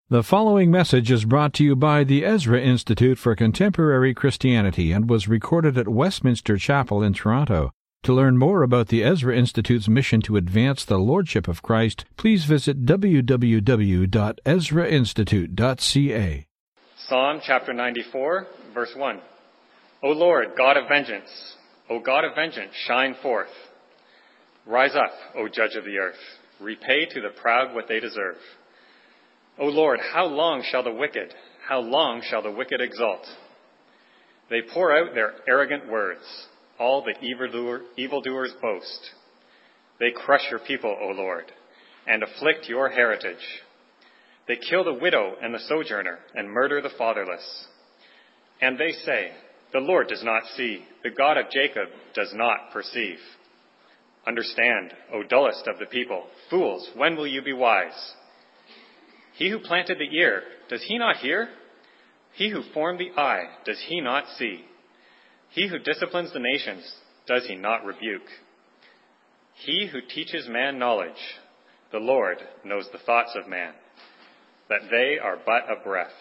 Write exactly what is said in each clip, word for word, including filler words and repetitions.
The following message is brought to you by the Ezra Institute for Contemporary Christianity and was recorded at Westminster Chapel in Toronto. To learn more about the Ezra Institute's mission to advance the Lordship of Christ, please visit w w w dot ezra institute dot c a. Psalm chapter ninety-four, verse one. O Lord, God of vengeance, O God of vengeance, shine forth. Rise up, O Judge of the earth. Repay to the proud what they deserve. O Lord, how long shall the wicked, how long shall the wicked exult? They pour out their arrogant words. All the evildoer, evildoers boast. They crush your people, O Lord, and afflict your heritage. They kill the widow and the sojourner and murder the fatherless. And they say, the Lord does not see, the God of Jacob does not perceive. Understand, O dullest of the people, fools, when will you be wise? He who planted the ear, does he not hear? He who formed the eye, does he not see? He who disciplines the nations, does he not rebuke? He who teaches man knowledge, the Lord knows the thoughts of man, that they are but a breath.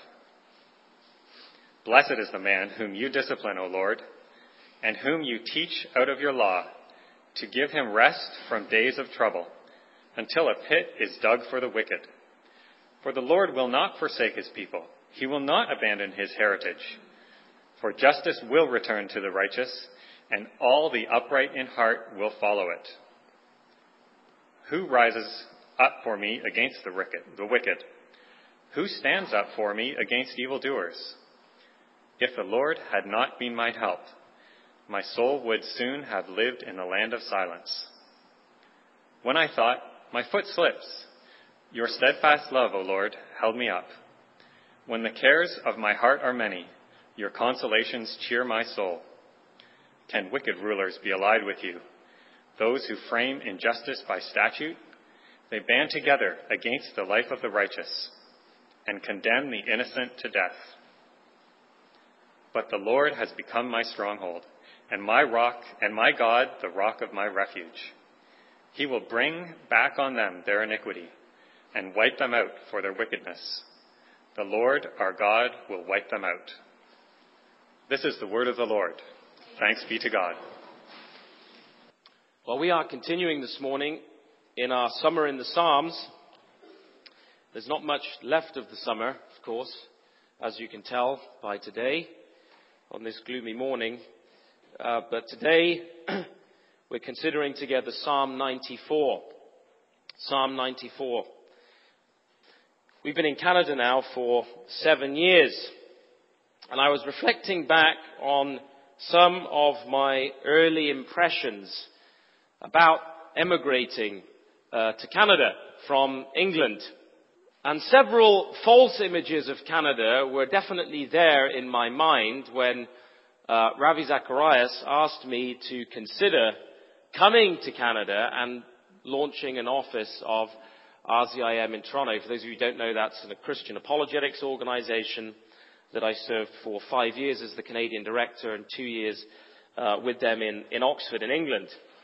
Blessed is the man whom you discipline, O Lord, and whom you teach out of your law, to give him rest from days of trouble, until a pit is dug for the wicked. For the Lord will not forsake his people. He will not abandon his heritage. For justice will return to the righteous, and all the upright in heart will follow it. Who rises up for me against the wicked? The wicked? Who stands up for me against evildoers? If the Lord had not been my help, my soul would soon have lived in the land of silence. When I thought, my foot slips, your steadfast love, O Lord, held me up. When the cares of my heart are many, your consolations cheer my soul. Can wicked rulers be allied with you? Those who frame injustice by statute? They band together against the life of the righteous and condemn the innocent to death. But the Lord has become my stronghold, and my rock, and my God, the rock of my refuge. He will bring back on them their iniquity and wipe them out for their wickedness. The Lord our God will wipe them out. This is the word of the Lord. Thanks be to God. Well, we are continuing this morning in our Summer in the Psalms. There's not much left of the summer, of course, as you can tell by today on this gloomy morning. Uh, but today we're considering together Psalm ninety-four. Psalm ninety-four. We've been in Canada now for seven years. And I was reflecting back on some of my early impressions about emigrating uh, to Canada from England. And several false images of Canada were definitely there in my mind when uh, Ravi Zacharias asked me to consider coming to Canada and launching an office of R Z I M in Toronto. For those of you who don't know, that's a Christian apologetics organization that I served for five years as the Canadian director and two years uh, with them in, in Oxford in England.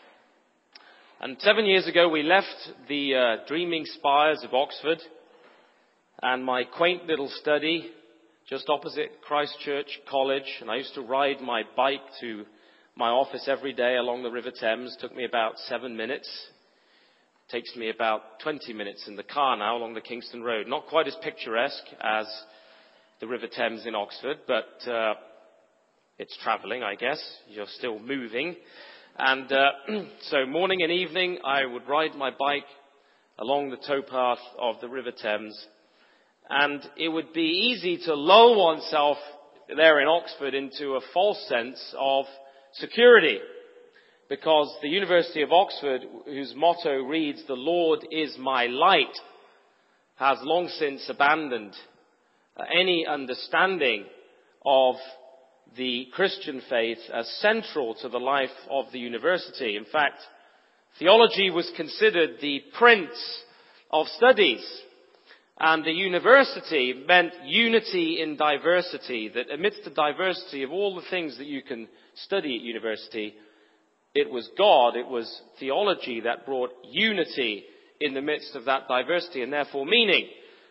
And seven years ago we left the uh, dreaming spires of Oxford and my quaint little study just opposite Christ Church College, and I used to ride my bike to my office every day along the River Thames. It took me about seven minutes. It takes me about twenty minutes in the car now along the Kingston Road. Not quite as picturesque as the River Thames in Oxford, but uh, it's travelling, I guess. You're still moving. And uh, so morning and evening, I would ride my bike along the towpath of the River Thames. And it would be easy to lull oneself there in Oxford into a false sense of security. Because the University of Oxford, whose motto reads, "The Lord is my light," has long since abandoned any understanding of the Christian faith as central to the life of the university. In fact, theology was considered the prince of studies, and the university meant unity in diversity, that amidst the diversity of all the things that you can study at university, it was God, it was theology that brought unity in the midst of that diversity, and therefore meaning.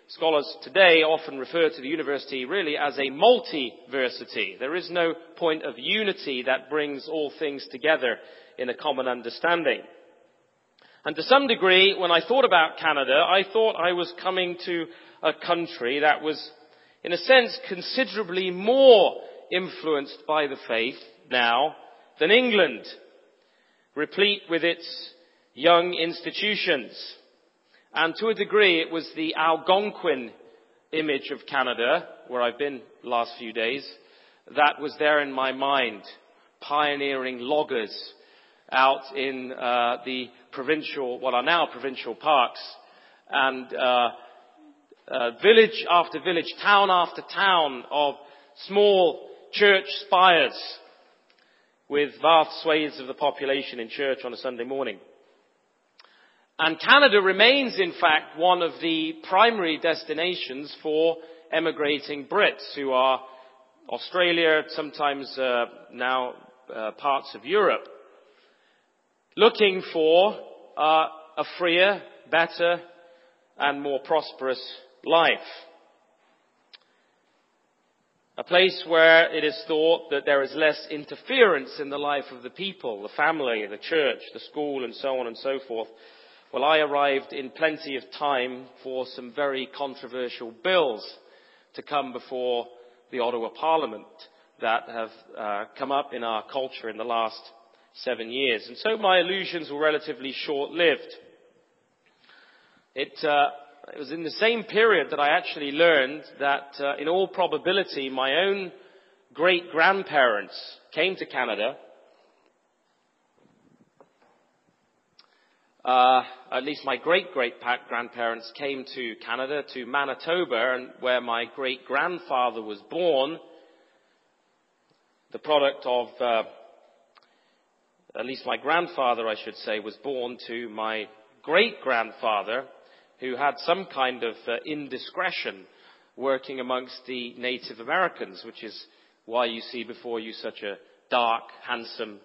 Scholars today often refer to the university really as a multiversity. There is no point of unity that brings all things together in a common understanding. And to some degree, when I thought about Canada, I thought I was coming to a country that was, in a sense, considerably more influenced by the faith now than England, replete with its young institutions. And to a degree, it was the Algonquin image of Canada, where I've been the last few days, that was there in my mind. Pioneering loggers out in uh, the provincial, what are now provincial parks, and uh, uh, village after village, town after town of small church spires with vast swathes of the population in church on a Sunday morning. And Canada remains, in fact, one of the primary destinations for emigrating Brits who are Australia, sometimes uh, now uh, parts of Europe, looking for uh, a freer, better, and more prosperous life. A place where it is thought that there is less interference in the life of the people, the family, the church, the school, and so on and so forth. Well, I arrived in plenty of time for some very controversial bills to come before the Ottawa Parliament that have uh, come up in our culture in the last seven years. And so my illusions were relatively short-lived. It, uh, it was in the same period that I actually learned that, uh, in all probability, my own great-grandparents came to Canada. Uh, at least my great-great-grandparents came to Canada, to Manitoba, and where my great-grandfather was born, the product of, uh, at least my grandfather, I should say, was born to my great-grandfather, who had some kind of uh, indiscretion working amongst the Native Americans, which is why you see before you such a dark, handsome,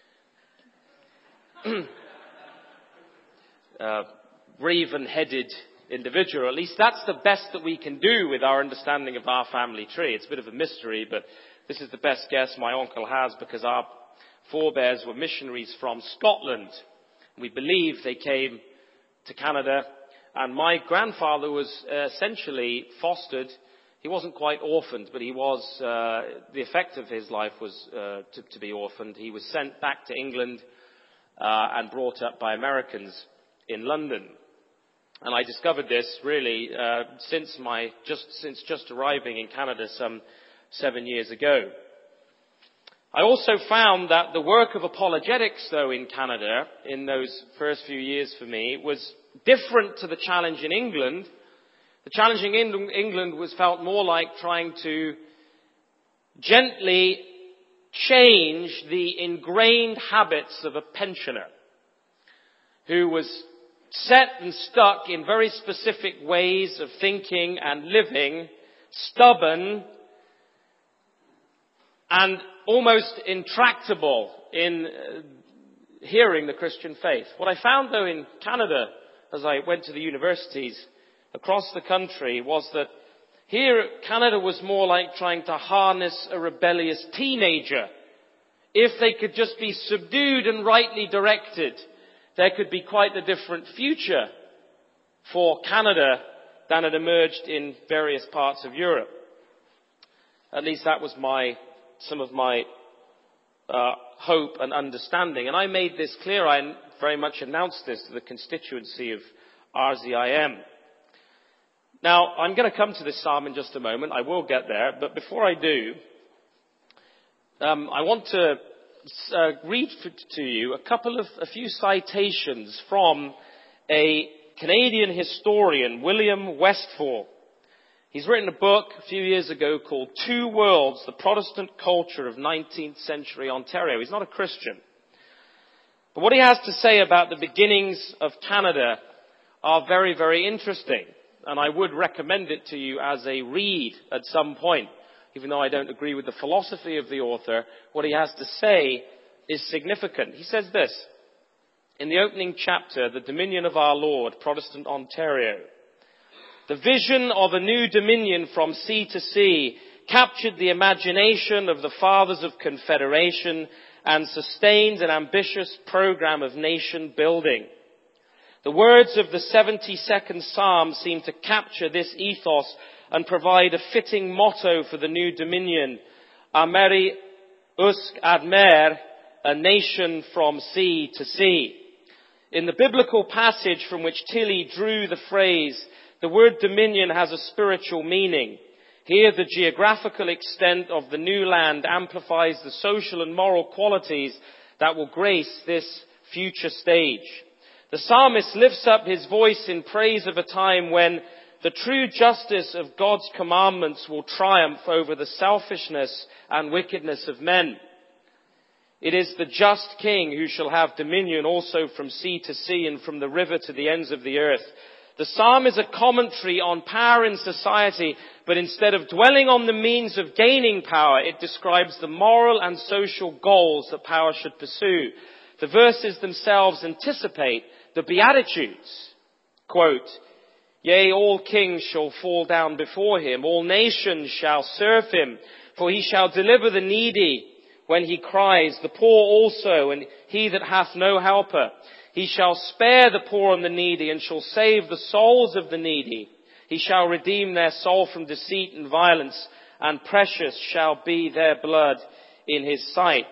Uh, raven-headed individual. At least that's the best that we can do with our understanding of our family tree. It's a bit of a mystery, but this is the best guess my uncle has, because our forebears were missionaries from Scotland. We believe they came to Canada, and my grandfather was uh, essentially fostered. He wasn't quite orphaned, but he was, uh, the effect of his life was uh, to, to be orphaned. He was sent back to England uh, and brought up by Americans in London. And I discovered this really uh, since my just since just arriving in Canada some seven years ago. I also found that the work of apologetics, though, in Canada in those first few years for me was different to the challenge in England. The challenge in England was felt more like trying to gently change the ingrained habits of a pensioner who was set and stuck in very specific ways of thinking and living, stubborn and almost intractable in uh, hearing the Christian faith. What I found, though, in Canada, as I went to the universities across the country, was that here Canada was more like trying to harness a rebellious teenager. If they could just be subdued and rightly directed, there could be quite a different future for Canada than had emerged in various parts of Europe. At least that was my, some of my uh, hope and understanding. And I made this clear. I very much announced this to the constituency of R Z I M. Now, I'm going to come to this psalm in just a moment. I will get there. But before I do, um, I want to Uh, read to you a couple of, a few citations from a Canadian historian, William Westfall. He's written a book a few years ago called Two Worlds, The Protestant Culture of nineteenth century Ontario. He's not a Christian. But what he has to say about the beginnings of Canada are very, very interesting. And I would recommend it to you as a read at some point. Even though I don't agree with the philosophy of the author, what he has to say is significant. He says this, in the opening chapter, The Dominion of Our Lord, Protestant Ontario. The vision of a new dominion from sea to sea captured the imagination of the fathers of Confederation and sustained an ambitious program of nation building. The words of the seventy-second Psalm seem to capture this ethos and provide a fitting motto for the new dominion. Ameri usk admer, a nation from sea to sea. In the biblical passage from which Tilly drew the phrase, the word dominion has a spiritual meaning. Here, the geographical extent of the new land amplifies the social and moral qualities that will grace this future stage. The psalmist lifts up his voice in praise of a time when the true justice of God's commandments will triumph over the selfishness and wickedness of men. It is the just king who shall have dominion also from sea to sea and from the river to the ends of the earth. The psalm is a commentary on power in society, but instead of dwelling on the means of gaining power, it describes the moral and social goals that power should pursue. The verses themselves anticipate the Beatitudes. Quote, "Yea, all kings shall fall down before him, all nations shall serve him, for he shall deliver the needy when he cries, the poor also, and he that hath no helper. He shall spare the poor and the needy, and shall save the souls of the needy. He shall redeem their soul from deceit and violence, and precious shall be their blood in his sight."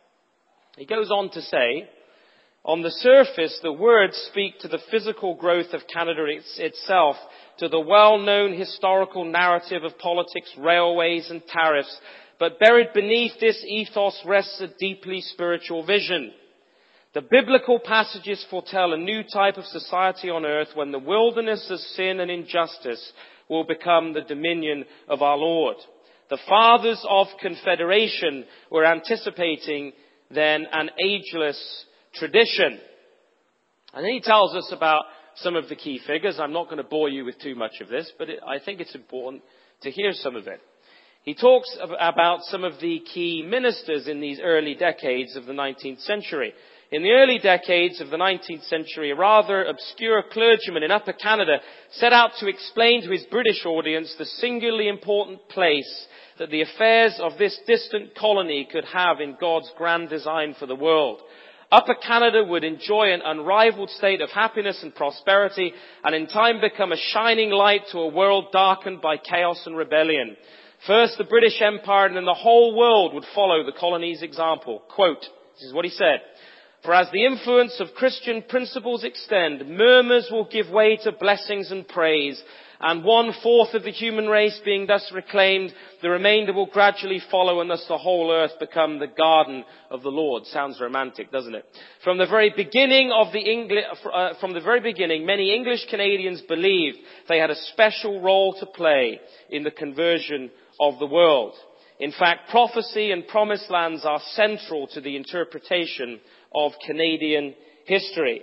He goes on to say, on the surface, the words speak to the physical growth of Canada itself, to the well-known historical narrative of politics, railways and tariffs. But buried beneath this ethos rests a deeply spiritual vision. The biblical passages foretell a new type of society on earth when the wilderness of sin and injustice will become the dominion of our Lord. The fathers of Confederation were anticipating then an ageless tradition. And then he tells us about some of the key figures. I'm not going to bore you with too much of this, but it, I think it's important to hear some of it. He talks about some of the key ministers in these early decades of the nineteenth century. In the early decades of the nineteenth century, a rather obscure clergyman in Upper Canada set out to explain to his British audience the singularly important place that the affairs of this distant colony could have in God's grand design for the world. Upper Canada would enjoy an unrivaled state of happiness and prosperity, and in time become a shining light to a world darkened by chaos and rebellion. First, the British Empire, and then the whole world would follow the colony's example. Quote, this is what he said, "For as the influence of Christian principles extend, murmurs will give way to blessings and praise, and one-fourth of the human race being thus reclaimed, the remainder will gradually follow, and thus the whole earth become the garden of the Lord." Sounds romantic, doesn't it? From the very beginning of the Engli- uh, from the very beginning, many English Canadians believed they had a special role to play in the conversion of the world. In fact, prophecy and promised lands are central to the interpretation of Canadian history.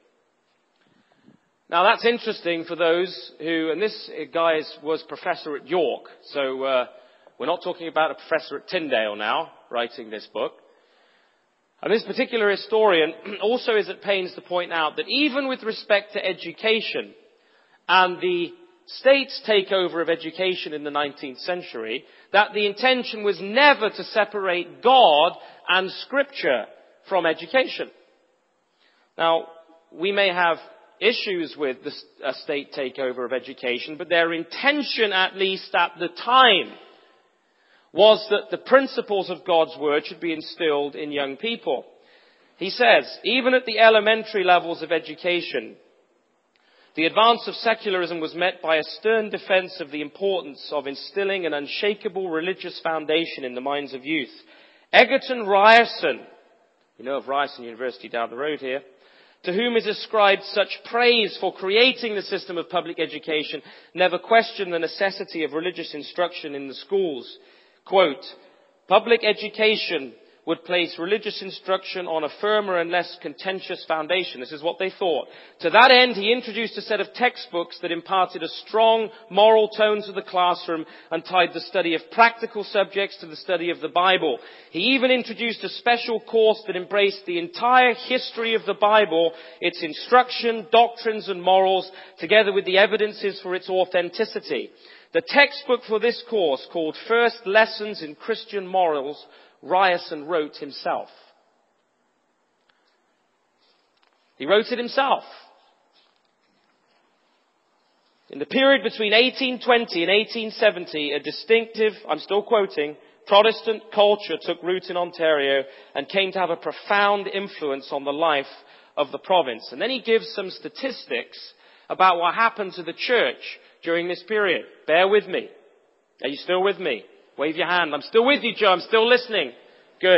Now that's interesting for those who, and this guy was professor at York, so uh, we're not talking about a professor at Tyndale now, writing this book. And this particular historian also is at pains to point out that even with respect to education and the state's takeover of education in the nineteenth century, that the intention was never to separate God and Scripture from education. Now, we may have issues with the uh, state takeover of education, but their intention, at least at the time, was that the principles of God's Word should be instilled in young people. He says, even at the elementary levels of education, the advance of secularism was met by a stern defense of the importance of instilling an unshakable religious foundation in the minds of youth. Egerton Ryerson, you know of Ryerson University down the road here, to whom is ascribed such praise for creating the system of public education, never questioned the necessity of religious instruction in the schools. Quote, "Public education would place religious instruction on a firmer and less contentious foundation. This is what they thought. To that end, he introduced a set of textbooks that imparted a strong moral tone to the classroom and tied the study of practical subjects to the study of the Bible. He even introduced a special course that embraced the entire history of the Bible, its instruction, doctrines and morals, together with the evidences for its authenticity. The textbook for this course, called First Lessons in Christian Morals, Ryerson wrote himself. He wrote it himself. In the period between eighteen twenty and eighteen seventy, a distinctive, I'm still quoting, Protestant culture took root in Ontario and came to have a profound influence on the life of the province. And then he gives some statistics about what happened to the church during this period. Bear with me. Are you still with me? Wave your hand. I'm still with you, Joe. I'm still listening. Good.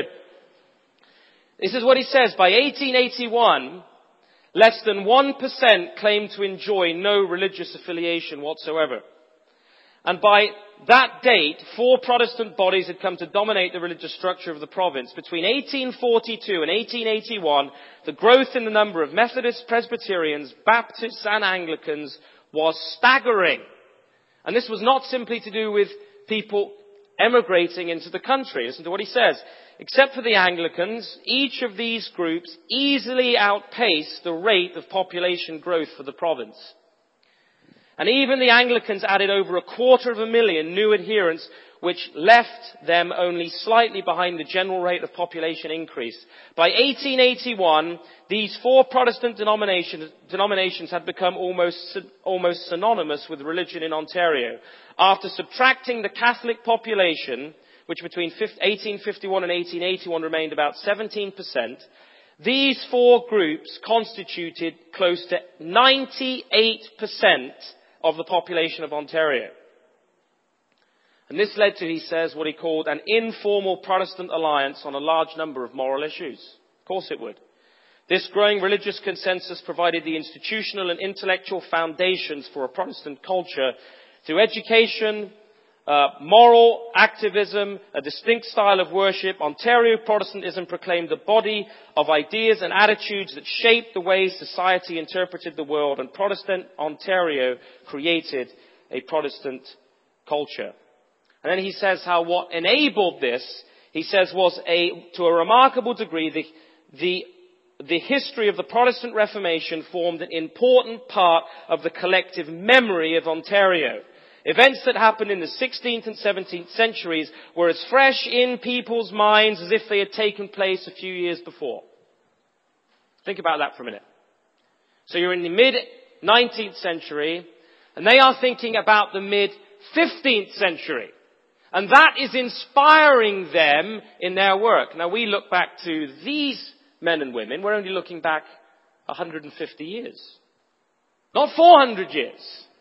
This is what he says. By eighteen eighty-one, less than one percent claimed to enjoy no religious affiliation whatsoever. And by that date, four Protestant bodies had come to dominate the religious structure of the province. Between eighteen forty-two and eighteen eighty-one, the growth in the number of Methodists, Presbyterians, Baptists and Anglicans was staggering. And this was not simply to do with people emigrating into the country. Listen to what he says. Except for the Anglicans, each of these groups easily outpaced the rate of population growth for the province. And even the Anglicans added over a quarter of a million new adherents, which left them only slightly behind the general rate of population increase. By eighteen eighty-one, these four Protestant denominations, denominations had become almost, almost synonymous with religion in Ontario. After subtracting the Catholic population, which between eighteen fifty-one and eighteen eighty-one remained about seventeen percent, these four groups constituted close to ninety-eight percent of the population of Ontario. And this led to, he says, what he called an informal Protestant alliance on a large number of moral issues. Of course it would. This growing religious consensus provided the institutional and intellectual foundations for a Protestant culture through education, uh, moral activism, a distinct style of worship. Ontario Protestantism proclaimed the body of ideas and attitudes that shaped the way society interpreted the world, and Protestant Ontario created a Protestant culture. And then he says how what enabled this, he says, was a, to a remarkable degree, the, the, the history of the Protestant Reformation formed an important part of the collective memory of Ontario. Events that happened in the sixteenth and seventeenth centuries were as fresh in people's minds as if they had taken place a few years before. Think about that for a minute. So you're in the mid-nineteenth century, and they are thinking about the mid-fifteenth century. And that is inspiring them in their work. Now we look back to these men and women, we're only looking back one hundred fifty years. Not four hundred years.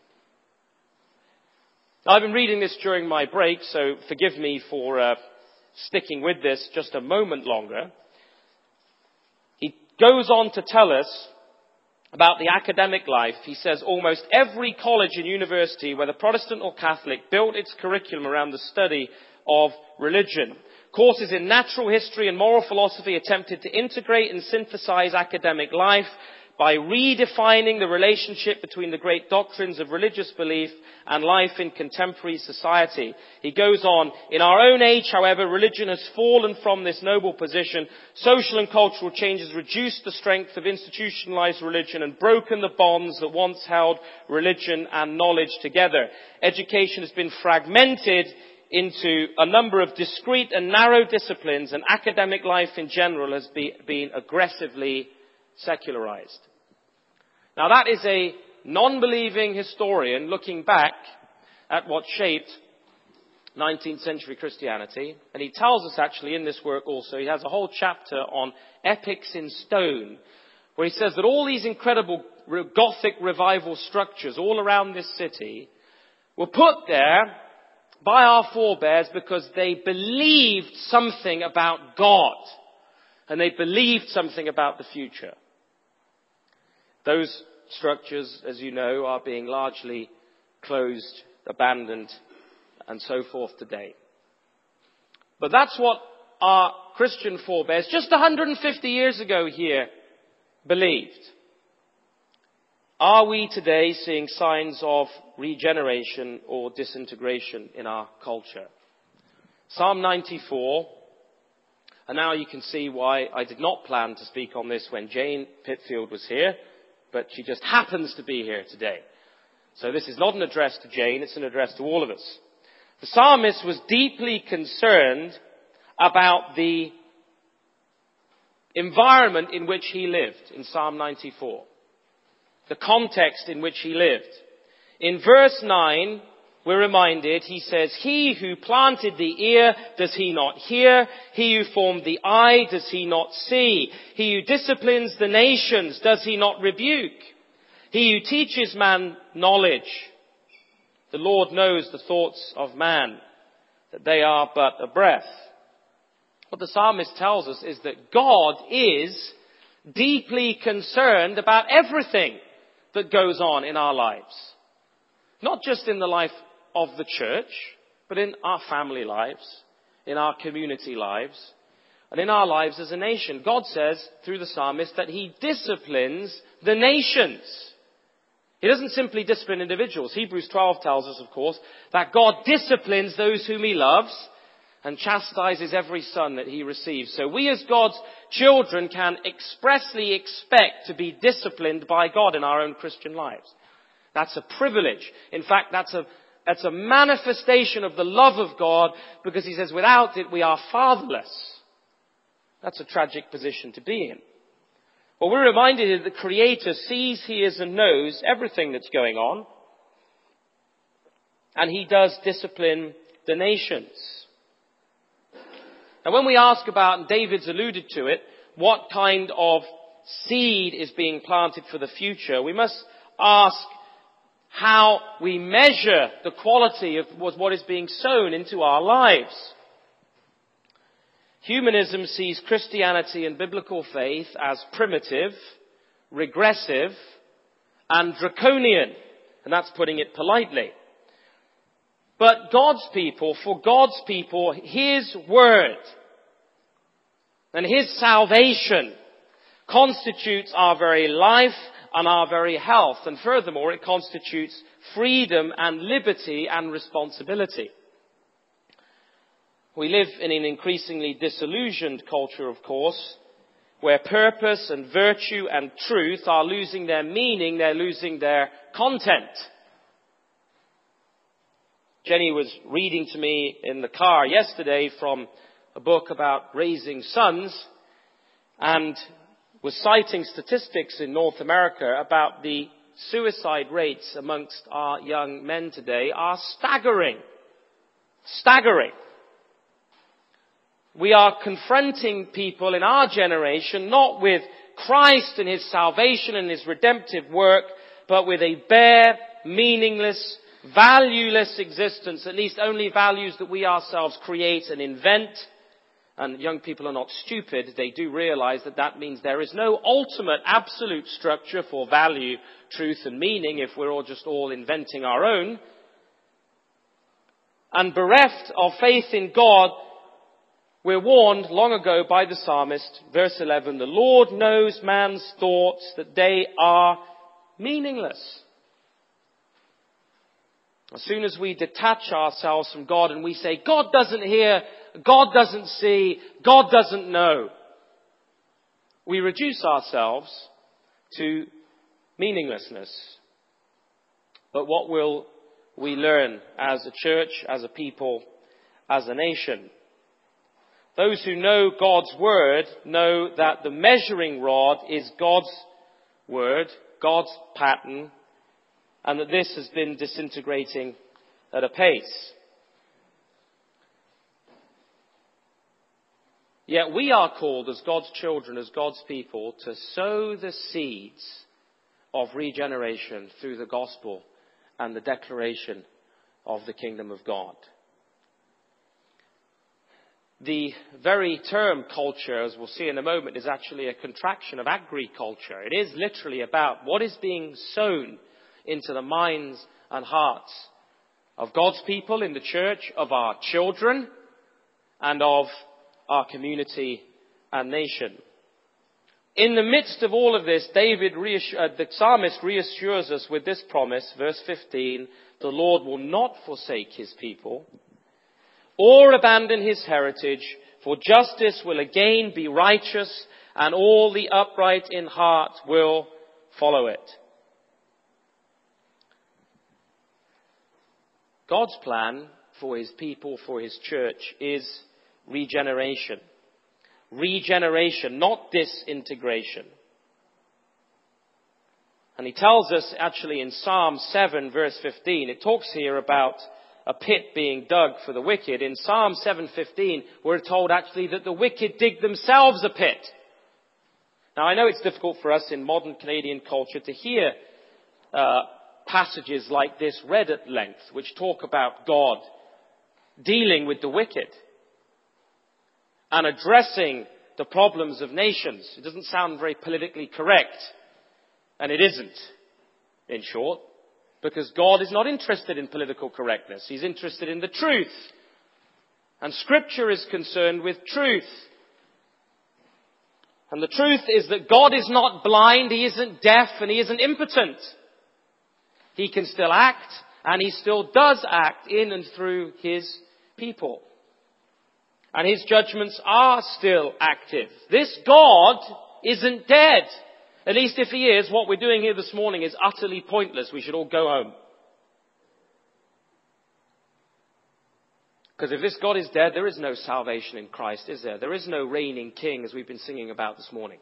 I've been reading this during my break, so forgive me for uh, sticking with this just a moment longer. He goes on to tell us about the academic life. He says almost every college and university, whether Protestant or Catholic, built its curriculum around the study of religion. Courses in natural history and moral philosophy attempted to integrate and synthesize academic life by redefining the relationship between the great doctrines of religious belief and life in contemporary society. He goes on, in our own age, however, religion has fallen from this noble position. Social and cultural changes reduced the strength of institutionalized religion and broken the bonds that once held religion and knowledge together. Education has been fragmented into a number of discrete and narrow disciplines, and academic life in general has be, been aggressively secularized. Now that is a non-believing historian looking back at what shaped nineteenth century Christianity. And he tells us actually in this work also, he has a whole chapter on epics in stone, where he says that all these incredible Gothic revival structures all around this city were put there by our forebears because they believed something about God. And they believed something about the future. Those structures, as you know, are being largely closed, abandoned, and so forth today. But that's what our Christian forebears just one hundred fifty years ago here believed. Are we today seeing signs of regeneration or disintegration in our culture? Psalm ninety-four, and now you can see why I did not plan to speak on this when Jane Pitfield was here, but she just happens to be here today. So this is not an address to Jane, it's an address to all of us. The psalmist was deeply concerned about the environment in which he lived in Psalm ninety-four. The context in which he lived. In verse nine, we're reminded, he says, "He who planted the ear, does he not hear? He who formed the eye, does he not see? He who disciplines the nations, does he not rebuke? He who teaches man knowledge. The Lord knows the thoughts of man, that they are but a breath." What the psalmist tells us is that God is deeply concerned about everything that goes on in our lives. Not just in the life of the church, but in our family lives, in our community lives, and in our lives as a nation. God says, through the psalmist, that he disciplines the nations. He doesn't simply discipline individuals. Hebrews twelve tells us, of course, that God disciplines those whom he loves and chastises every son that he receives. So we as God's children can expressly expect to be disciplined by God in our own Christian lives. That's a privilege. In fact, that's a, that's a manifestation of the love of God, because he says without it we are fatherless. That's a tragic position to be in. But we're reminded that the Creator sees, hears and knows everything that's going on. And he does discipline the nations. Now when we ask about, and David's alluded to it, what kind of seed is being planted for the future, we must ask how we measure the quality of what is being sown into our lives. Humanism sees Christianity and biblical faith as primitive, regressive, and draconian. And that's putting it politely. But God's people, for God's people, his word and his salvation constitutes our very life and our very health. And furthermore, it constitutes freedom and liberty and responsibility. We live in an increasingly disillusioned culture, of course, where purpose and virtue and truth are losing their meaning, they're losing their content. Jenny was reading to me in the car yesterday from a book about raising sons, and was citing statistics in North America about the suicide rates amongst our young men today are staggering. Staggering. We are confronting people in our generation not with Christ and his salvation and his redemptive work, but with a bare, meaningless, valueless existence, at least only values that we ourselves create and invent. And young people are not stupid. They do realize that that means there is no ultimate absolute structure for value, truth and meaning if we're all just all inventing our own. And bereft of faith in God, we're warned long ago by the psalmist, verse eleven, "The Lord knows man's thoughts, that they are meaningless." As soon as we detach ourselves from God and we say, God doesn't hear, God doesn't see, God doesn't know, we reduce ourselves to meaninglessness. But what will we learn as a church, as a people, as a nation? Those who know God's word know that the measuring rod is God's word, God's pattern, and that this has been disintegrating at a pace. Yet we are called as God's children, as God's people, to sow the seeds of regeneration through the gospel and the declaration of the kingdom of God. The very term culture, as we'll see in a moment, is actually a contraction of agriculture. It is literally about what is being sown into the minds and hearts of God's people in the church, of our children, and of our community and nation. In the midst of all of this, David, reassure, uh, the psalmist reassures us with this promise, verse fifteen, the Lord will not forsake his people or abandon his heritage, for justice will again be righteous, and all the upright in heart will follow it. God's plan for his people, for his church, is regeneration. Regeneration, not disintegration. And he tells us actually in Psalm seven verse fifteen, it talks here about a pit being dug for the wicked. In Psalm seven fifteen, we're told actually that the wicked dig themselves a pit. Now I know it's difficult for us in modern Canadian culture to hear uh, passages like this read at length, which talk about God dealing with the wicked and addressing the problems of nations. It doesn't sound very politically correct. And it isn't, in short, because God is not interested in political correctness. He's interested in the truth. And Scripture is concerned with truth. And the truth is that God is not blind, He isn't deaf, and He isn't impotent. He can still act, and He still does act in and through His people. And His judgments are still active. This God isn't dead. At least if He is, what we're doing here this morning is utterly pointless. We should all go home. Because if this God is dead, there is no salvation in Christ, is there? There is no reigning king, as we've been singing about this morning.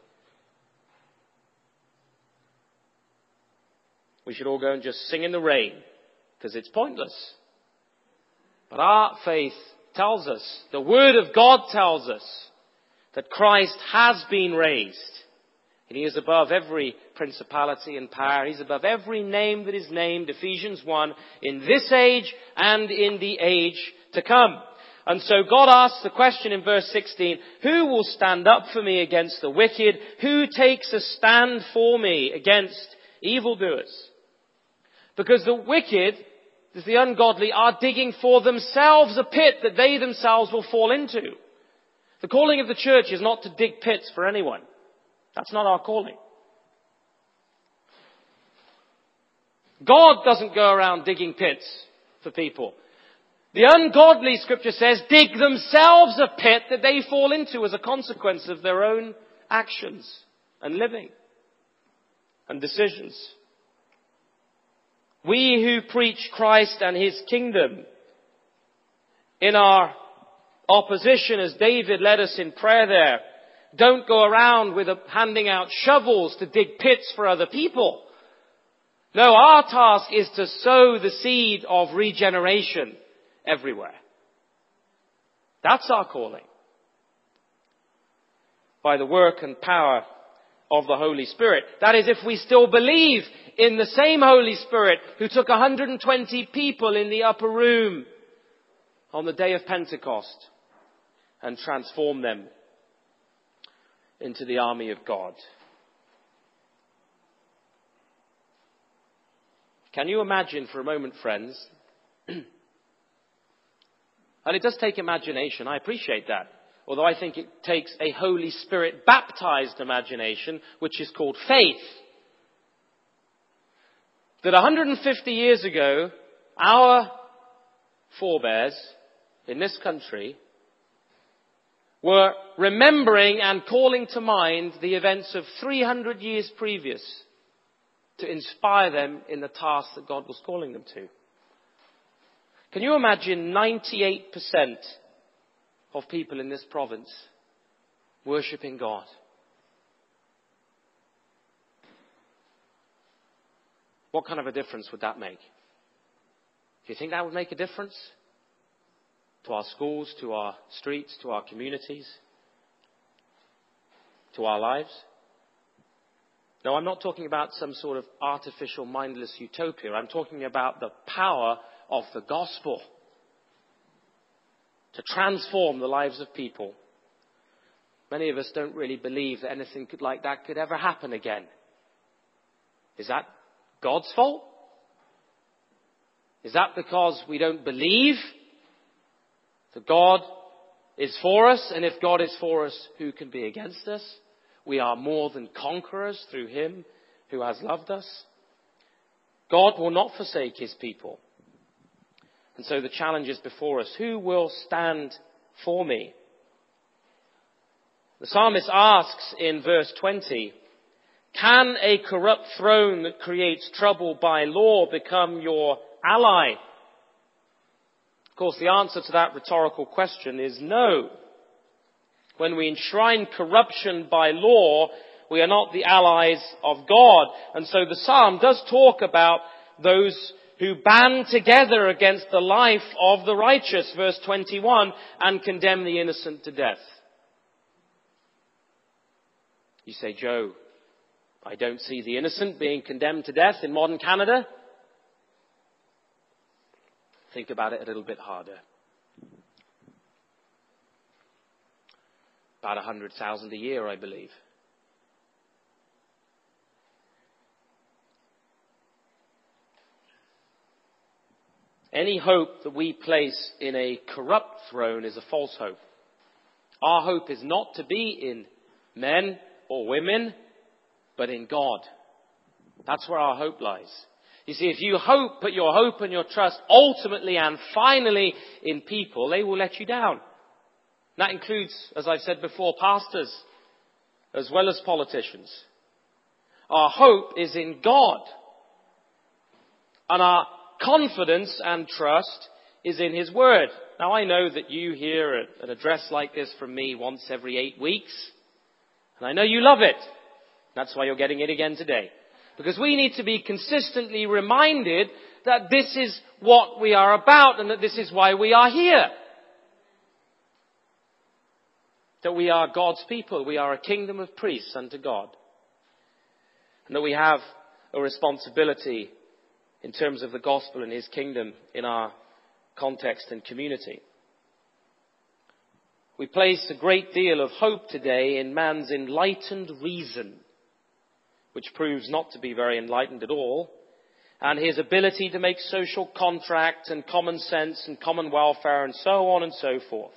We should all go and just sing in the rain, because it's pointless. But our faith tells us, the Word of God tells us, that Christ has been raised. And He is above every principality and power. He's above every name that is named, Ephesians one, in this age and in the age to come. And so God asks the question in verse sixteen, who will stand up for me against the wicked? Who takes a stand for me against evildoers? Because the wicked, the ungodly, are digging for themselves a pit that they themselves will fall into. The calling of the church is not to dig pits for anyone. That's not our calling. God doesn't go around digging pits for people. The ungodly, Scripture says, dig themselves a pit that they fall into as a consequence of their own actions and living and decisions. We who preach Christ and His kingdom in our opposition, as David led us in prayer there, don't go around with a, handing out shovels to dig pits for other people. No, our task is to sow the seed of regeneration everywhere. That's our calling. By the work and power of the Holy Spirit. That is, if we still believe in the same Holy Spirit who took one hundred twenty people in the upper room on the day of Pentecost and transformed them into the army of God. Can you imagine for a moment, friends? And it does take imagination, I appreciate that. Although I think it takes a Holy Spirit baptized imagination, which is called faith. That one hundred fifty years ago, our forebears in this country were remembering and calling to mind the events of three hundred years previous to inspire them in the task that God was calling them to. Can you imagine ninety-eight percent of people in this province worshipping God? What kind of a difference would that make? Do you think that would make a difference? To our schools, to our streets, to our communities, to our lives? No, I'm not talking about some sort of artificial, mindless utopia. I'm talking about the power of the gospel to transform the lives of people. Many of us don't really believe that anything could, like that could ever happen again. Is that God's fault? Is that because we don't believe that God is for us, and if God is for us, who can be against us? We are more than conquerors through him who has loved us. God will not forsake his people. And so the challenge is before us. Who will stand for me? The psalmist asks in verse twenty, can a corrupt throne that creates trouble by law become your ally? Of course, the answer to that rhetorical question is no. When we enshrine corruption by law, we are not the allies of God. And so the psalm does talk about those who band together against the life of the righteous, verse twenty-one, and condemn the innocent to death. You say, Joe, I don't see the innocent being condemned to death in modern Canada. Think about it a little bit harder. About one hundred thousand a year, I believe. Any hope that we place in a corrupt throne is a false hope. Our hope is not to be in men or women, but in God. That's where our hope lies. You see, if you hope, put your hope and your trust ultimately and finally in people, they will let you down. That includes, as I've said before, pastors as well as politicians. Our hope is in God. And our confidence and trust is in his word. Now, I know that you hear an address like this from me once every eight weeks. And I know you love it. That's why you're getting it again today. Because we need to be consistently reminded that this is what we are about and that this is why we are here. That we are God's people. We are a kingdom of priests unto God. And that we have a responsibility in terms of the gospel and his kingdom in our context and community. We place a great deal of hope today in man's enlightened reason, which proves not to be very enlightened at all, and his ability to make social contract and common sense and common welfare and so on and so forth.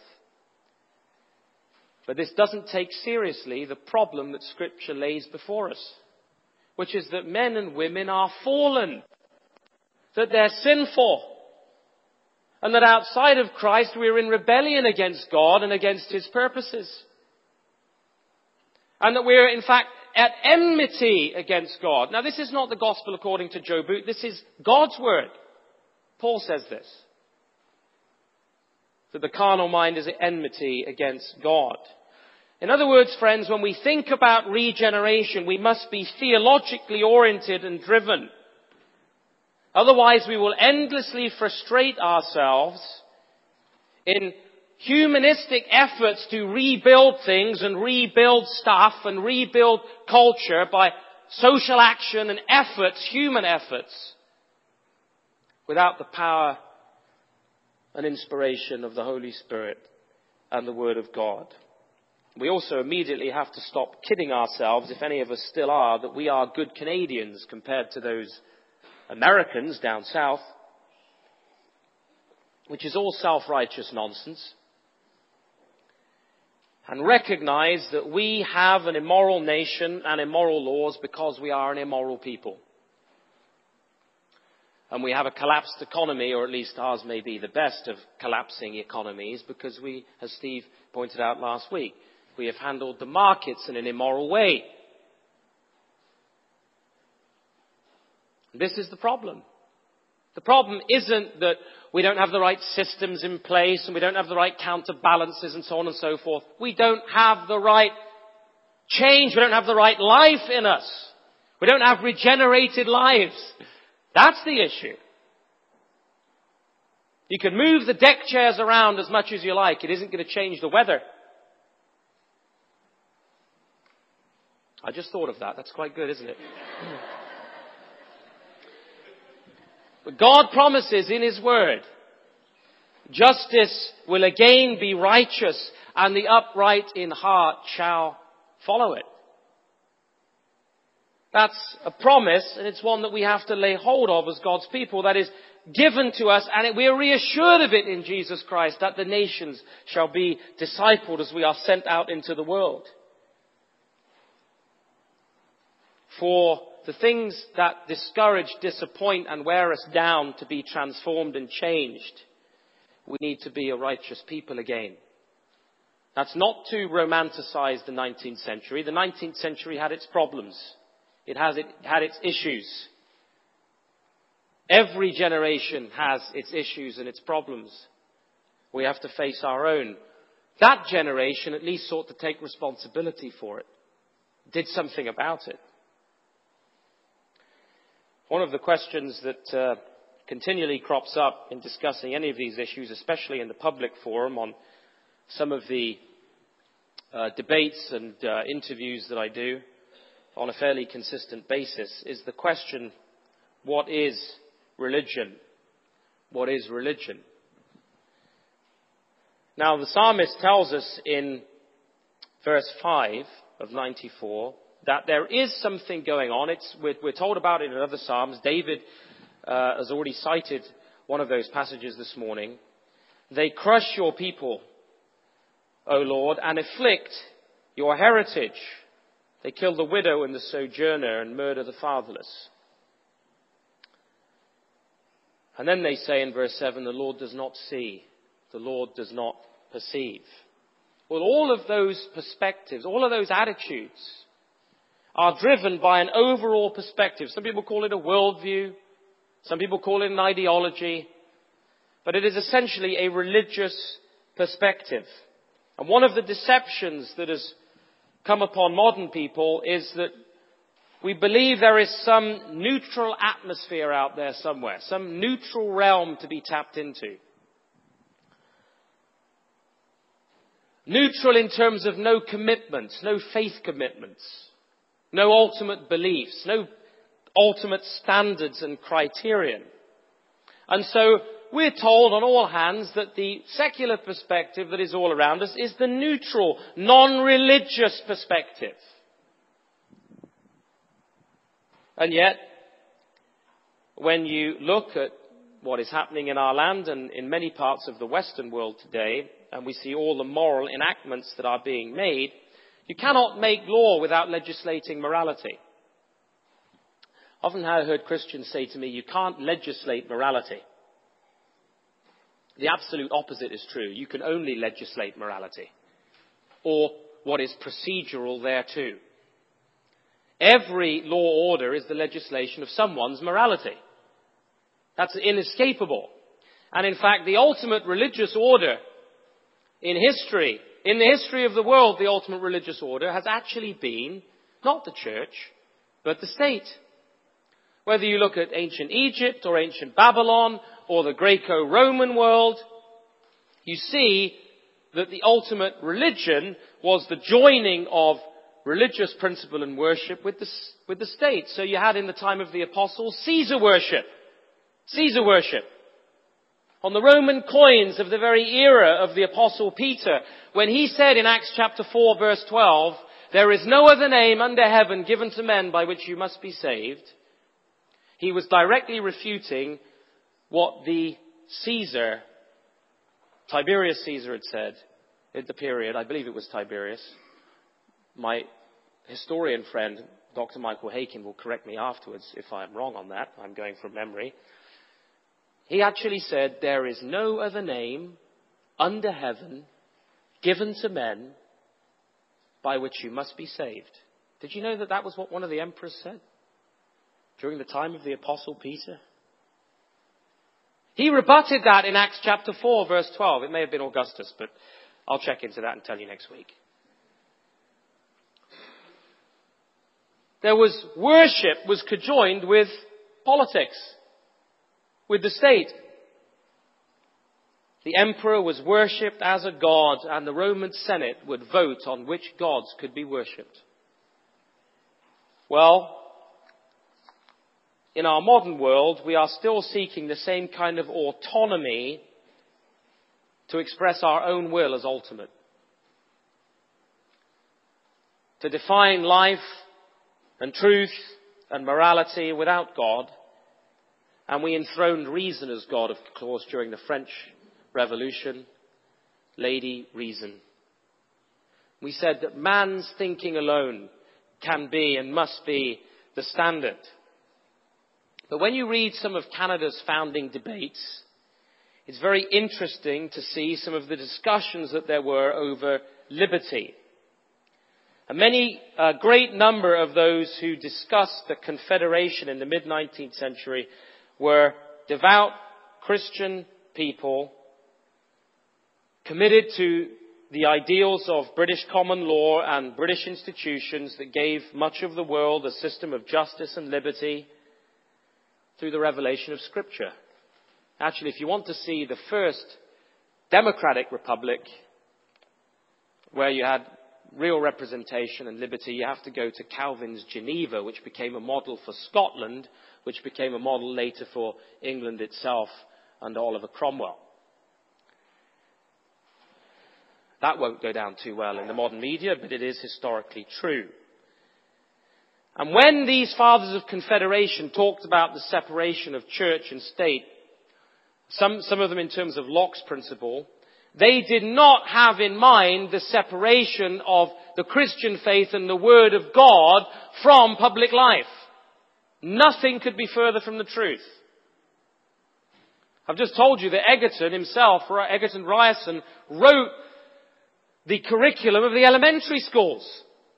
But this doesn't take seriously the problem that Scripture lays before us, which is that men and women are fallen, that they're sinful, and that outside of Christ we are in rebellion against God and against his purposes. And that we are in fact at enmity against God. Now, this is not the gospel according to Joe Boot. This is God's word. Paul says this. That the carnal mind is at enmity against God. In other words, friends, when we think about regeneration, we must be theologically oriented and driven. Otherwise, we will endlessly frustrate ourselves in humanistic efforts to rebuild things and rebuild stuff and rebuild culture by social action and efforts, human efforts, without the power and inspiration of the Holy Spirit and the Word of God. We also immediately have to stop kidding ourselves, if any of us still are, that we are good Canadians compared to those Americans down south, which is all self-righteous nonsense. And recognize that we have an immoral nation and immoral laws because we are an immoral people. And we have a collapsed economy, or at least ours may be the best of collapsing economies, because we, as Steve pointed out last week, we have handled the markets in an immoral way. This is the problem. The problem isn't that we don't have the right systems in place and we don't have the right counterbalances and so on and so forth. We don't have the right change. We don't have the right life in us. We don't have regenerated lives. That's the issue. You can move the deck chairs around as much as you like. It isn't going to change the weather. I just thought of that. That's quite good, isn't it? But God promises in his word, justice will again be righteous, and the upright in heart shall follow it. That's a promise, and it's one that we have to lay hold of as God's people. That is, given to us, and we are reassured of it in Jesus Christ, that the nations shall be discipled as we are sent out into the world. For the things that discourage, disappoint, and wear us down to be transformed and changed, we need to be a righteous people again. That's not to romanticize the nineteenth century. The nineteenth century had its problems. It has it had its issues. Every generation has its issues and its problems. We have to face our own. That generation at least sought to take responsibility for it. Did something about it. One of the questions that uh, continually crops up in discussing any of these issues, especially in the public forum on some of the uh, debates and uh, interviews that I do on a fairly consistent basis, is the question, what is religion? What is religion? Now, the psalmist tells us in verse five of ninety-four that there is something going on. It's, we're, we're told about it in other psalms. David uh, has already cited one of those passages this morning. They crush your people, O Lord, and afflict your heritage. They kill the widow and the sojourner and murder the fatherless. And then they say in verse seven, the Lord does not see, the Lord does not perceive. Well, all of those perspectives, all of those attitudes are driven by an overall perspective. Some people call it a worldview. Some people call it an ideology. But it is essentially a religious perspective. And one of the deceptions that has come upon modern people is that we believe there is some neutral atmosphere out there somewhere, some neutral realm to be tapped into. Neutral in terms of no commitments, no faith commitments, no ultimate beliefs, no ultimate standards and criterion. And so we're told on all hands that the secular perspective that is all around us is the neutral, non-religious perspective. And yet, when you look at what is happening in our land and in many parts of the Western world today, and we see all the moral enactments that are being made, you cannot make law without legislating morality. Often I heard Christians say to me, you can't legislate morality. The absolute opposite is true. You can only legislate morality, or what is procedural thereto. Every law order is the legislation of someone's morality. That's inescapable. And in fact, the ultimate religious order in history, in the history of the world, the ultimate religious order has actually been not the church, but the state. Whether you look at ancient Egypt or ancient Babylon or the Greco-Roman world, you see that the ultimate religion was the joining of religious principle and worship with the, with the state. So you had in the time of the apostles Caesar worship. Caesar worship. On the Roman coins of the very era of the apostle Peter, when he said in Acts chapter four verse twelve, there is no other name under heaven given to men by which you must be saved, he was directly refuting what the Caesar, Tiberius Caesar had said at the period, I believe it was Tiberius. My historian friend, Doctor Michael Haken, will correct me afterwards if I'm wrong on that. I'm going from memory. He actually said, there is no other name under heaven given to men by which you must be saved. Did you know that that was what one of the emperors said during the time of the apostle Peter? He rebutted that in Acts chapter four verse twelve. It may have been Augustus, but I'll check into that and tell you next week. There was worship was conjoined with politics, with the state. The emperor was worshipped as a god, and the Roman Senate would vote on which gods could be worshipped. Well, in our modern world, we are still seeking the same kind of autonomy to express our own will as ultimate. To define life and truth and morality without God, And we enthroned reason as God, of course, during the French Revolution. Lady Reason. We said that man's thinking alone can be and must be the standard. But when you read some of Canada's founding debates, it's very interesting to see some of the discussions that there were over liberty. A many, a great number of those who discussed the Confederation in the mid-nineteenth century were devout Christian people committed to the ideals of British common law and British institutions that gave much of the world a system of justice and liberty through the revelation of Scripture. Actually, if you want to see the first democratic republic where you had real representation and liberty, you have to go to Calvin's Geneva, which became a model for Scotland, which became a model later for England itself under Oliver Cromwell. That won't go down too well in the modern media, but it is historically true. And when these fathers of Confederation talked about the separation of church and state, some, some of them in terms of Locke's principle, they did not have in mind the separation of the Christian faith and the Word of God from public life. Nothing could be further from the truth. I've just told you that Egerton himself, Egerton Ryerson, wrote the curriculum of the elementary schools.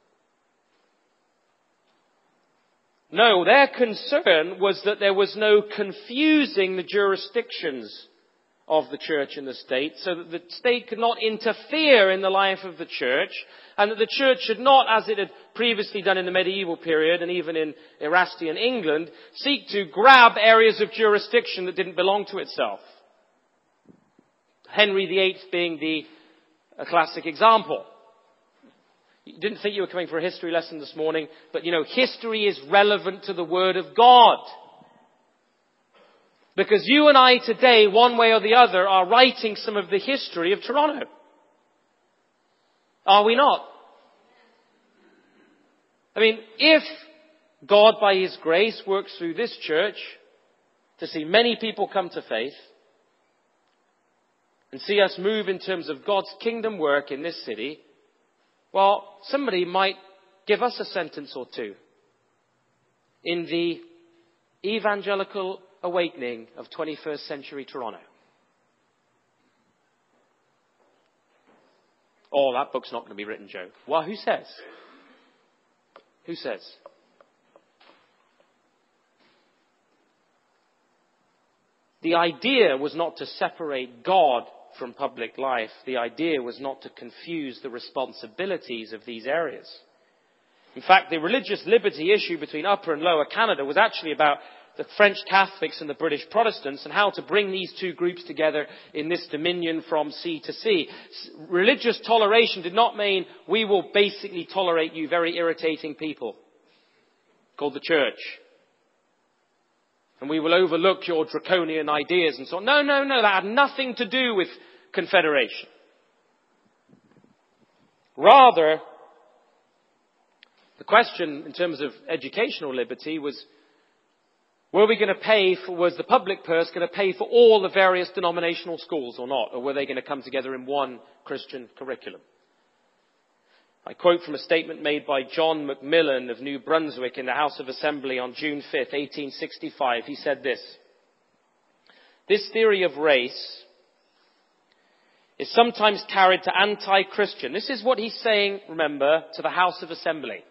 No, their concern was that there was no confusing the jurisdictions of the church and the state, so that the state could not interfere in the life of the church, and that the church should not, as it had previously done in the medieval period and even in Erastian England, seek to grab areas of jurisdiction that didn't belong to itself. Henry the Eighth being the a classic example. You didn't think you were coming for a history lesson this morning, but you know, history is relevant to the Word of God. Because you and I today, one way or the other, are writing some of the history of Toronto. Are we not? I mean, if God, by His grace, works through this church to see many people come to faith, and see us move in terms of God's kingdom work in this city, well, somebody might give us a sentence or two in the evangelical awakening of twenty-first century Toronto. Oh, that book's not going to be written, Joe. Well, who says? Who says? The idea was not to separate God from public life. The idea was not to confuse the responsibilities of these areas. In fact, the religious liberty issue between Upper and Lower Canada was actually about the French Catholics and the British Protestants and how to bring these two groups together in this dominion from sea to sea. Religious toleration did not mean we will basically tolerate you very irritating people called the church. And we will overlook your draconian ideas and so on. No, no, no, that had nothing to do with confederation. Rather, the question in terms of educational liberty was, were we going to pay for, was the public purse going to pay for all the various denominational schools or not? Or were they going to come together in one Christian curriculum? I quote from a statement made by John Macmillan of New Brunswick in the House of Assembly on June fifth, eighteen sixty-five. He said this: "This theory of race is sometimes carried to anti-Christian." This is what he's saying, remember, to the House of Assembly.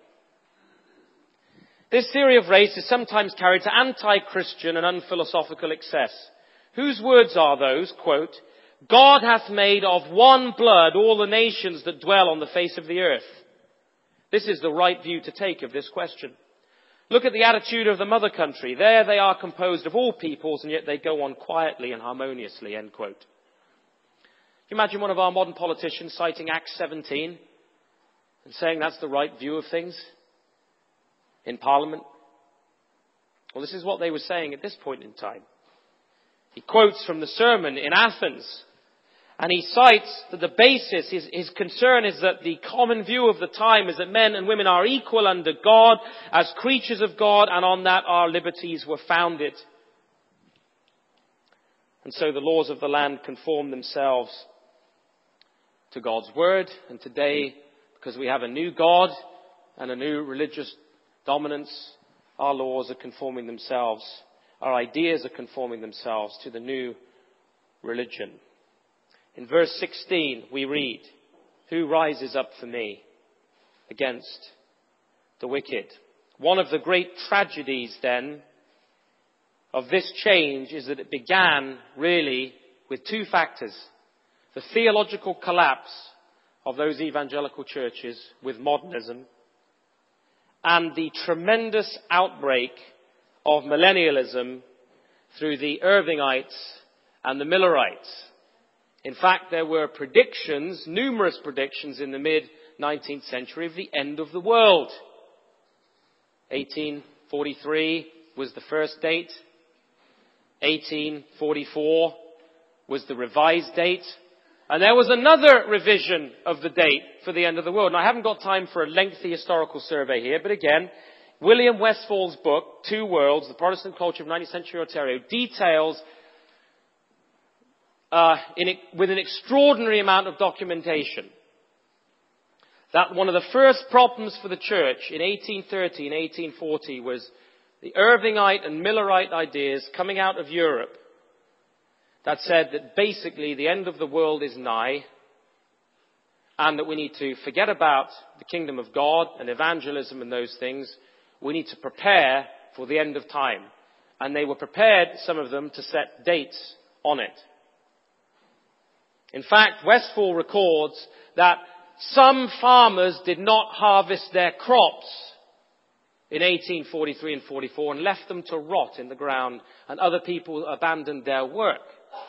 "This theory of race is sometimes carried to anti-Christian and unphilosophical excess. Whose words are those? Quote, God hath made of one blood all the nations that dwell on the face of the earth. This is the right view to take of this question. Look at the attitude of the mother country. There they are composed of all peoples, and yet they go on quietly and harmoniously." End quote. Can you imagine one of our modern politicians citing Acts seventeen and saying that's the right view of things in Parliament? Well, this is what they were saying at this point in time. He quotes from the sermon in Athens, and he cites that the basis, his, his concern is that the common view of the time is that men and women are equal under God as creatures of God, and on that our liberties were founded. And so the laws of the land conform themselves to God's word. And today, because we have a new God and a new religious dominance, our laws are conforming themselves, our ideas are conforming themselves to the new religion. In verse sixteen, we read, "Who rises up for me against the wicked?" One of the great tragedies, then, of this change is that it began, really, with two factors. The theological collapse of those evangelical churches with modernism, and the tremendous outbreak of millennialism through the Irvingites and the Millerites. In fact, there were predictions, numerous predictions in the mid-nineteenth century of the end of the world. eighteen forty-three was the first date. eighteen forty-four was the revised date. And there was another revision of the date for the end of the world. And I haven't got time for a lengthy historical survey here, but again, William Westfall's book, Two Worlds, The Protestant Culture of nineteenth Century Ontario, details uh, in, with an extraordinary amount of documentation that one of the first problems for the church in eighteen thirty and eighteen forty was the Irvingite and Millerite ideas coming out of Europe that said that basically the end of the world is nigh and that we need to forget about the kingdom of God and evangelism and those things. We need to prepare for the end of time. And they were prepared, some of them, to set dates on it. In fact, Westfall records that some farmers did not harvest their crops in eighteen forty-three and forty-four and left them to rot in the ground, and other people abandoned their work.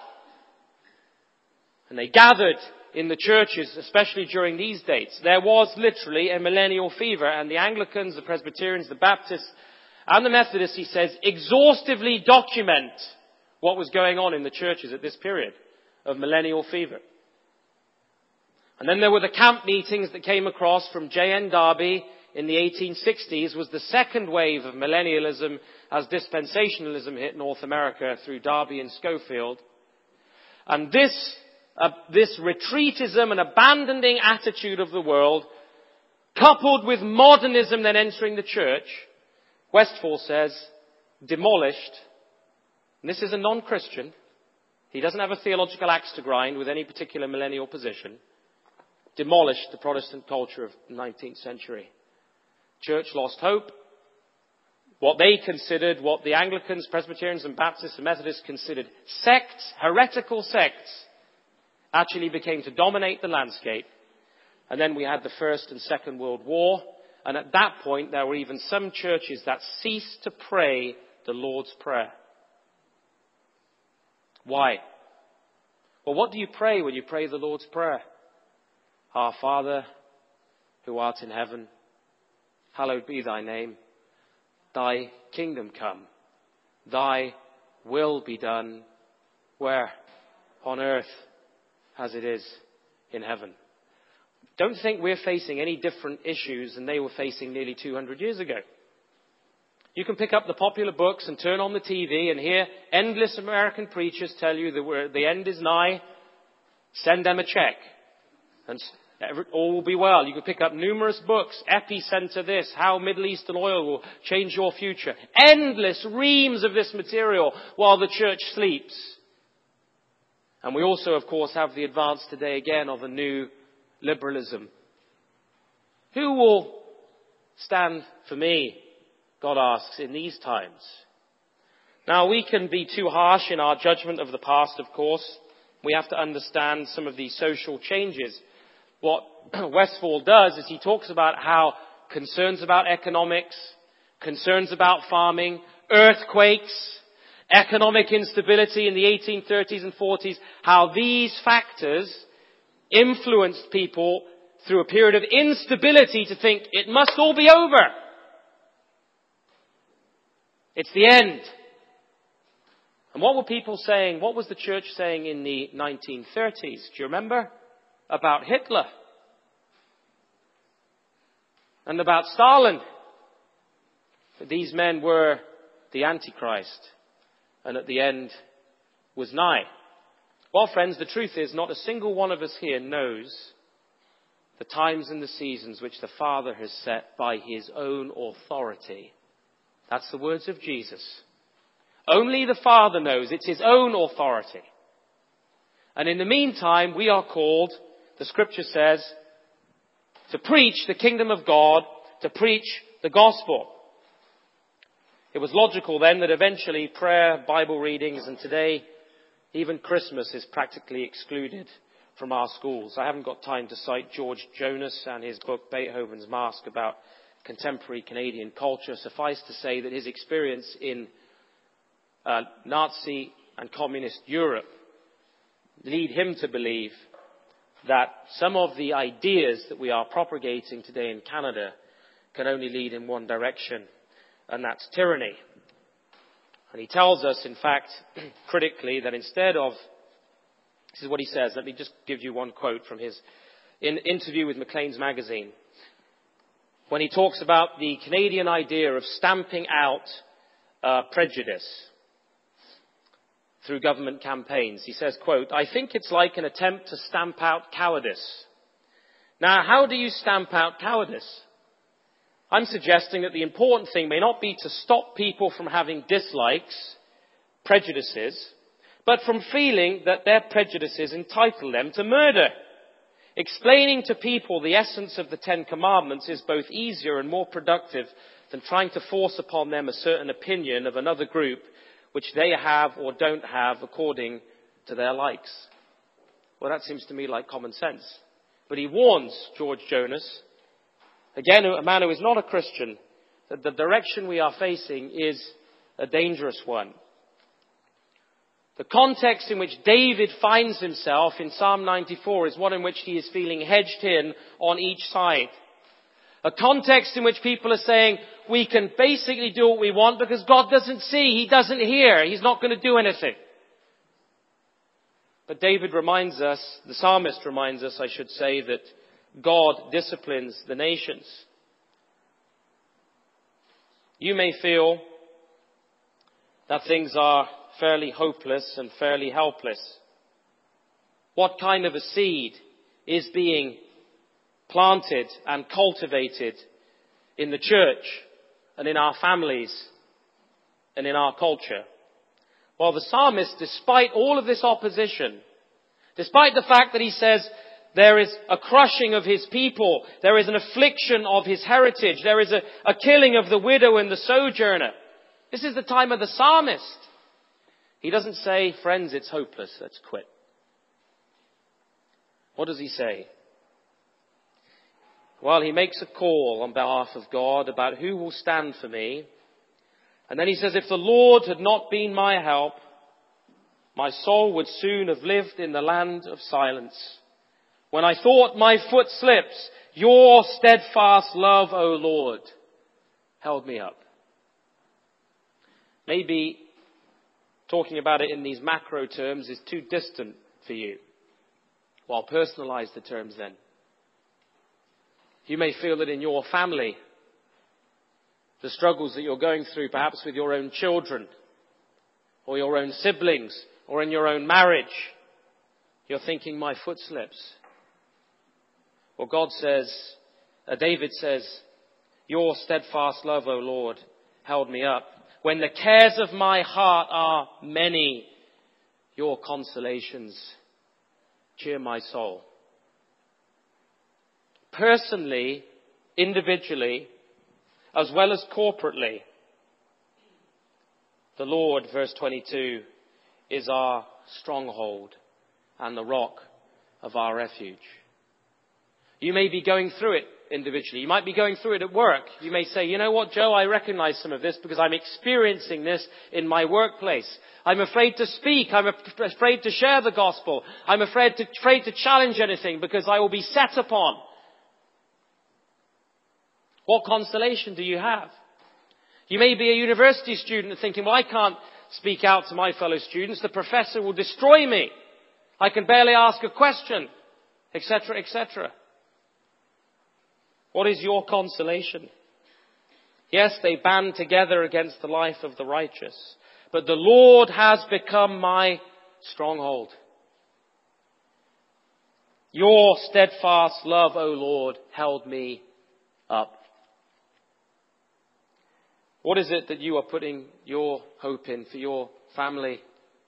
And they gathered in the churches, especially during these dates. There was literally a millennial fever, and the Anglicans, the Presbyterians, the Baptists, and the Methodists, he says, exhaustively document what was going on in the churches at this period of millennial fever. And then there were the camp meetings that came across from J N Darby in the eighteen sixties, was the second wave of millennialism as dispensationalism hit North America through Darby and Schofield. And this, uh, this retreatism and abandoning attitude of the world, coupled with modernism then entering the church, Westfall says, demolished, and this is a non-Christian, he doesn't have a theological axe to grind with any particular millennial position, demolished the Protestant culture of the nineteenth century. Church lost hope. What they considered, what the Anglicans, Presbyterians and Baptists and Methodists considered sects, heretical sects, actually became to dominate the landscape. And then we had the First and Second World War. And at that point, there were even some churches that ceased to pray the Lord's Prayer. Why? Well, what do you pray when you pray the Lord's Prayer? Our Father, who art in heaven, hallowed be thy name. Thy kingdom come. Thy will be done. Where? On earth as it is in heaven. Don't think we're facing any different issues than they were facing nearly two hundred years ago. You can pick up the popular books and turn on the T V and hear endless American preachers tell you that we're, the end is nigh. Send them a check. And all will be well. You can pick up numerous books. Epicenter this. How Middle Eastern oil will change your future. Endless reams of this material while the church sleeps. And we also, of course, have the advance today again of a new liberalism. Who will stand for me, God asks, in these times? Now, we can be too harsh in our judgment of the past, of course. We have to understand some of these social changes. What Westfall does is he talks about how concerns about economics, concerns about farming, earthquakes, economic instability in the eighteen thirties and forties, how these factors influenced people through a period of instability to think it must all be over. It's the end. And what were people saying? What was the church saying in the nineteen thirties? Do you remember? About Hitler. And about Stalin. These men were the Antichrist. And at the end, was nigh. Well, friends, the truth is not a single one of us here knows the times and the seasons which the Father has set by his own authority. That's the words of Jesus. Only the Father knows. It's his own authority. And in the meantime, we are called, the Scripture says, to preach the kingdom of God, to preach the gospel. It was logical then that eventually prayer, Bible readings, and today even Christmas is practically excluded from our schools. I haven't got time to cite George Jonas and his book Beethoven's Mask about contemporary Canadian culture. Suffice to say that his experience in uh, Nazi and communist Europe lead him to believe that some of the ideas that we are propagating today in Canada can only lead in one direction, and that's tyranny. And he tells us, in fact, critically, that instead of, this is what he says, let me just give you one quote from his in, interview with Maclean's magazine, when he talks about the Canadian idea of stamping out uh, prejudice through government campaigns. He says, quote, "I think it's like an attempt to stamp out cowardice. Now, how do you stamp out cowardice? I'm suggesting that the important thing may not be to stop people from having dislikes, prejudices, but from feeling that their prejudices entitle them to murder. Explaining to people the essence of the Ten Commandments is both easier and more productive than trying to force upon them a certain opinion of another group which they have or don't have according to their likes." Well, that seems to me like common sense. But he warns, George Jonas, again, a man who is not a Christian, that the direction we are facing is a dangerous one. The context in which David finds himself in Psalm ninety-four is one in which he is feeling hedged in on each side. A context in which people are saying, we can basically do what we want because God doesn't see, he doesn't hear, he's not going to do anything. But David reminds us, the psalmist reminds us, I should say, that God disciplines the nations. You may feel that things are fairly hopeless and fairly helpless. What kind of a seed is being planted and cultivated in the church and in our families and in our culture? Well, the psalmist, despite all of this opposition, despite the fact that he says there is a crushing of his people, there is an affliction of his heritage, there is a, a killing of the widow and the sojourner. This is the time of the psalmist. He doesn't say, friends, it's hopeless, let's quit. What does he say? Well, he makes a call on behalf of God about who will stand for me. And then he says, if the Lord had not been my help, my soul would soon have lived in the land of silence. When I thought my foot slips, your steadfast love, O Lord, held me up. Maybe talking about it in these macro terms is too distant for you. Well, personalize the terms then. You may feel that in your family, the struggles that you're going through, perhaps with your own children, or your own siblings, or in your own marriage, you're thinking, my foot slips. Well, God says, uh, David says, your steadfast love, O Lord, held me up. When the cares of my heart are many, your consolations cheer my soul. Personally, individually, as well as corporately, the Lord, verse twenty-two, is our stronghold and the rock of our refuge. You may be going through it individually. You might be going through it at work. You may say, you know what, Joe, I recognize some of this because I'm experiencing this in my workplace. I'm afraid to speak. I'm afraid to share the gospel. I'm afraid to, afraid to challenge anything because I will be set upon. What consolation do you have? You may be a university student and thinking, well, I can't speak out to my fellow students. The professor will destroy me. I can barely ask a question, et cetera, et cetera. What is your consolation? Yes, they band together against the life of the righteous, but the Lord has become my stronghold. Your steadfast love, O Lord, held me up. What is it that you are putting your hope in for your family,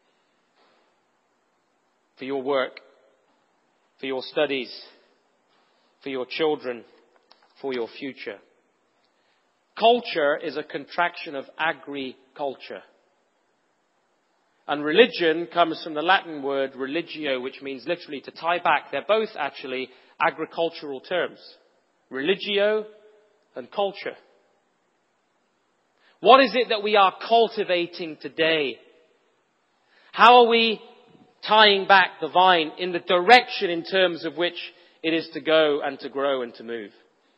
for your work, for your studies, for your children, for your future? Culture is a contraction of agriculture. And religion comes from the Latin word religio, which means literally to tie back. They're both actually agricultural terms. Religio and culture. What is it that we are cultivating today? How are we tying back the vine in the direction in terms of which it is to go and to grow and to move?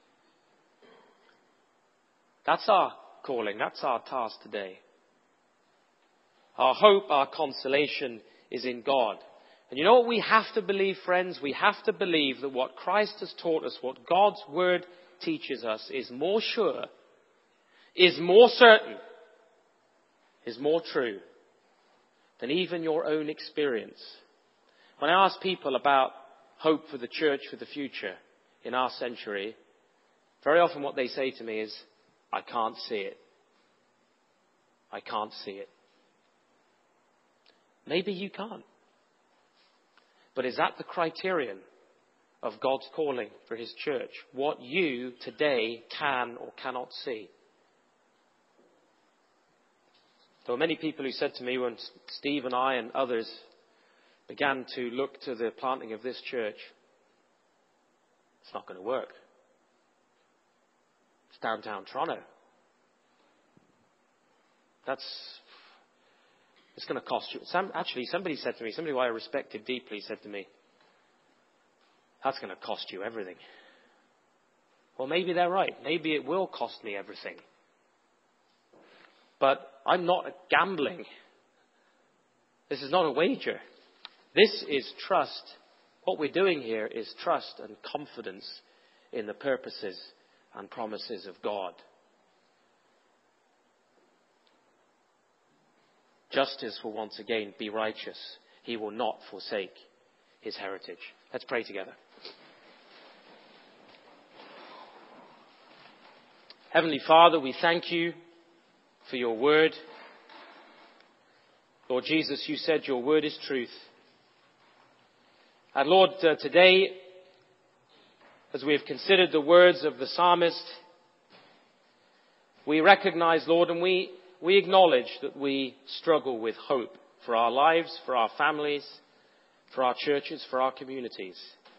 That's our calling. That's our task today. Our hope, our consolation is in God. And you know what we have to believe, friends? We have to believe that what Christ has taught us, what God's Word teaches us, is more sure, is more certain, is more true than even your own experience. When I ask people about hope for the church for the future in our century, very often what they say to me is, I can't see it. I can't see it. Maybe you can't. But is that the criterion of God's calling for His church? What you today can or cannot see? There were many people who said to me when Steve and I and others began to look to the planting of this church, it's not going to work. It's downtown Toronto. That's, it's going to cost you. Some, actually, somebody said to me, somebody who I respected deeply said to me, that's going to cost you everything. Well, maybe they're right. Maybe it will cost me everything. But I'm not gambling. This is not a wager. This is trust. What we're doing here is trust and confidence in the purposes and promises of God. Justice will once again be righteous. He will not forsake His heritage. Let's pray together. Heavenly Father, we thank you for your word. Lord Jesus, you said your word is truth. And Lord, uh, today, as we have considered the words of the psalmist, we recognize, Lord, and we, we acknowledge that we struggle with hope for our lives, for our families, for our churches, for our communities.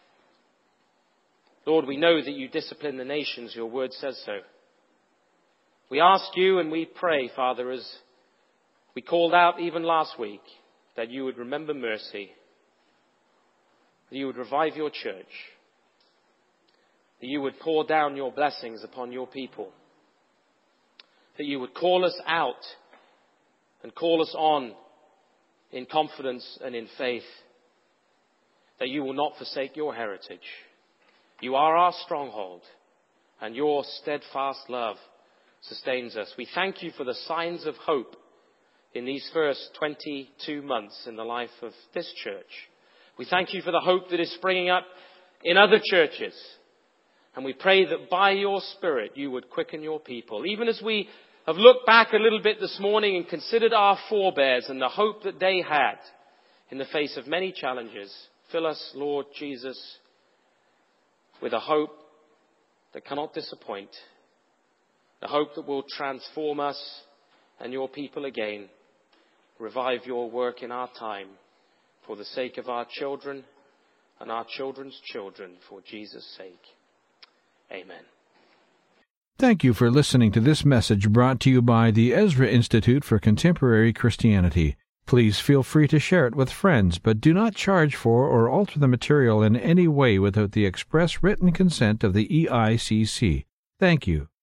Lord, we know that you discipline the nations. Your word says so. We ask you and we pray, Father, as we called out even last week, that you would remember mercy, that you would revive your church, that you would pour down your blessings upon your people, that you would call us out and call us on in confidence and in faith, that you will not forsake your heritage. You are our stronghold, and your steadfast love sustains us. We thank you for the signs of hope in these first twenty-two months in the life of this church. We thank you for the hope that is springing up in other churches. And we pray that by your Spirit you would quicken your people. Even as we have looked back a little bit this morning and considered our forebears and the hope that they had in the face of many challenges, fill us, Lord Jesus, with a hope that cannot disappoint. The hope that will transform us and your people again. Revive your work in our time for the sake of our children and our children's children, for Jesus' sake. Amen. Thank you for listening to this message brought to you by the Ezra Institute for Contemporary Christianity. Please feel free to share it with friends, but do not charge for or alter the material in any way without the express written consent of the E I C C. Thank you.